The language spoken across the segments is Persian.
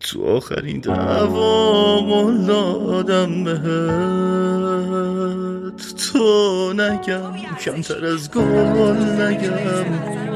تو آخرین دعوا قول دادم بهت تو نگم کمتر از گل نگم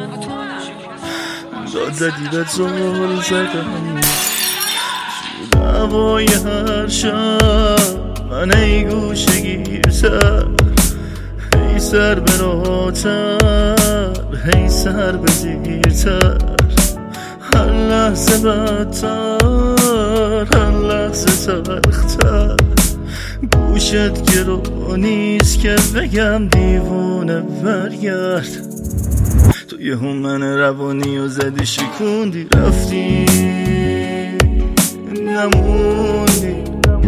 داد زدی بهت زل زدم تو دعوای هر شب من ای گوشه گیرتر هی سر براتر هی سر بزیرتر هر لحظه بدتر هر لحظه تلختر گوشت گرونیست که بگم دیوونه برگرد تو یه من روانی و زدی شکوندی رفتی نموندی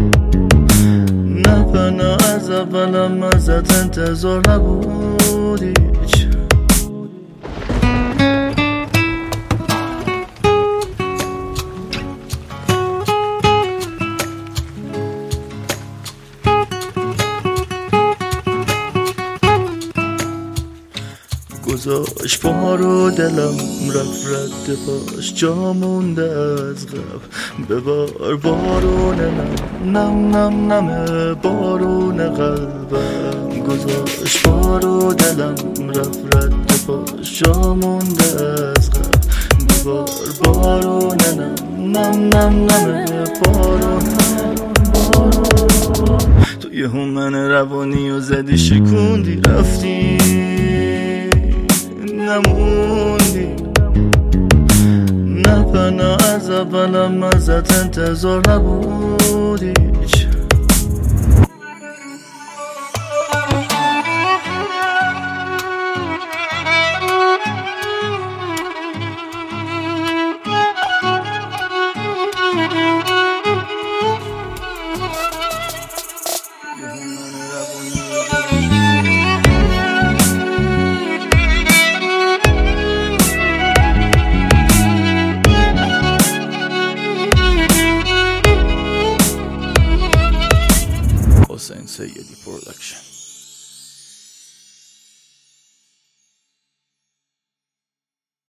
نه پناه از اولم ازت انتظار نبودی گذاشت بارو دلم رفت رد پاش جا مونده از قبل ببار بارون نم نم نم بارون قلبم گذاشت بارو دلم رفت رد پاش جا مونده از قبل ببار بارون نم نم نم بارون تو یه من روانی و زدی شکوندی رفتی نموندی نه پناه از اولم ازت انتظار نبودی Hossein Sayyedi Production.